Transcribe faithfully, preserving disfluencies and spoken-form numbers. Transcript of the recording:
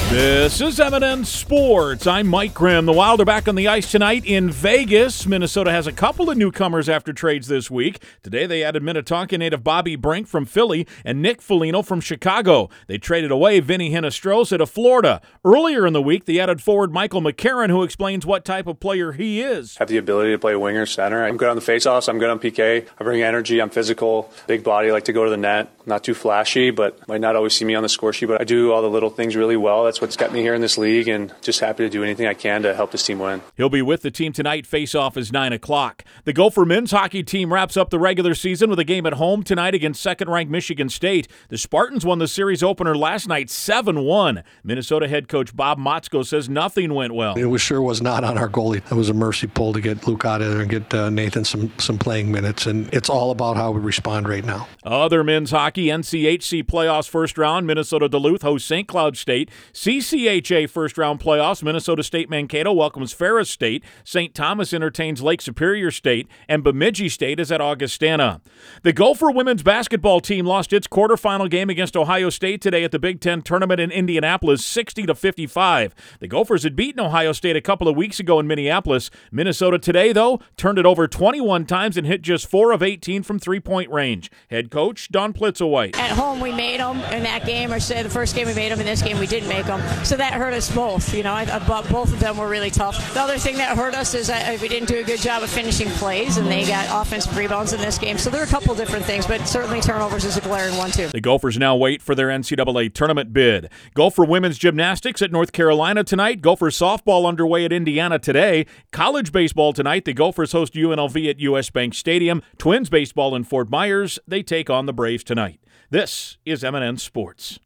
This is M and N Sports. I'm Mike Grimm. The Wild are back on the ice tonight in Vegas. Minnesota has a couple of newcomers after trades this week. Today they added Minnetonka native Bobby Brink from Philly and Nick Foligno from Chicago. They traded away Vinny Hinostroza to Florida. Earlier in the week, they added forward Michael McCarron, who explains what type of player he is. I have the ability to play winger, center. I'm good on the faceoffs. I'm good on P K. I bring energy. I'm physical. Big body. I like to go to the net. Not too flashy, but might not always see me on the score sheet. But I do all the little things really well. That's what's got me here in this league, and just happy to do anything I can to help this team win. He'll be with the team tonight. Face-off is nine o'clock. The Gopher men's hockey team wraps up the regular season with a game at home tonight against second-ranked Michigan State. The Spartans won the series opener last night seven one. Minnesota head coach Bob Motzko says nothing went well. It was sure was not on our goalie. It was a mercy pull to get Luke out of there and get uh, Nathan some, some playing minutes, and it's all about how we respond right now. Other men's hockey, N C H C playoffs first round, Minnesota Duluth hosts Saint Cloud State. C C H A first round playoffs, Minnesota State Mankato welcomes Ferris State. Saint Thomas entertains Lake Superior State, and Bemidji State is at Augustana. The Gopher women's basketball team lost its quarterfinal game against Ohio State today at the Big Ten tournament in Indianapolis, sixty to fifty-five. The Gophers had beaten Ohio State a couple of weeks ago in Minneapolis. Minnesota today, though, turned it over twenty-one times and hit just four of eighteen from three-point range. Head coach Don Plitzowhite. At home, we made them in that game, or say the first game we made them, in this game we didn't make them. So that hurt us both. You know, I, I, both of them were really tough. The other thing that hurt us is that we didn't do a good job of finishing plays, and they got offensive rebounds in this game. So there are a couple different things, but certainly turnovers is a glaring one, too. The Gophers now wait for their N C double A tournament bid. Gopher women's gymnastics at North Carolina tonight. Gopher softball underway at Indiana today. College baseball tonight. The Gophers host U N L V at U S Bank Stadium. Twins baseball in Fort Myers. They take on the Braves tonight. This is M and N Sports.